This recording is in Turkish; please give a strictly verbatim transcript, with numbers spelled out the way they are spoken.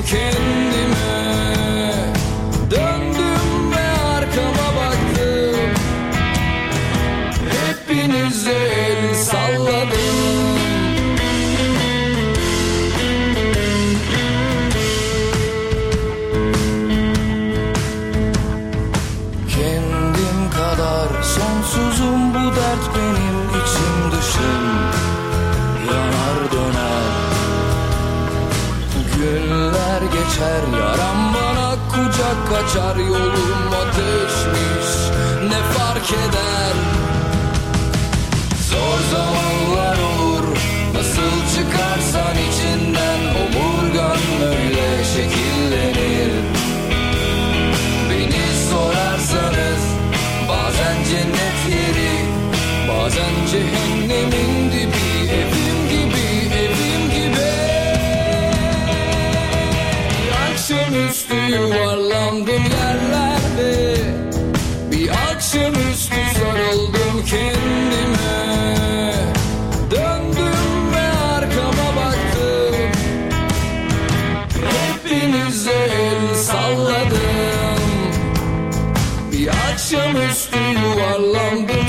kendime. Döndüm ve arkama baktım, hepinize el salladım. Kendim kadar sonsuzum, bu dert benim içim dışım yanar döner. Günler geçer, yaram bana kucak açar, yolum ateşmiş ne fark eder. Zor zamanlar olur, nasıl çıkarsan içinden, omurgan öyle şekillenir. Beni sorarsanız bazen cennet yeri, bazen cehennemin dibi, evim gibi, evim gibi. Akşamüstü yuvarlandım yerlerde, bir akşamüstü sarıldım kendime. Döndüm ve arkama baktım, hepinize el salladım. Bir akşamüstü yuvarlandım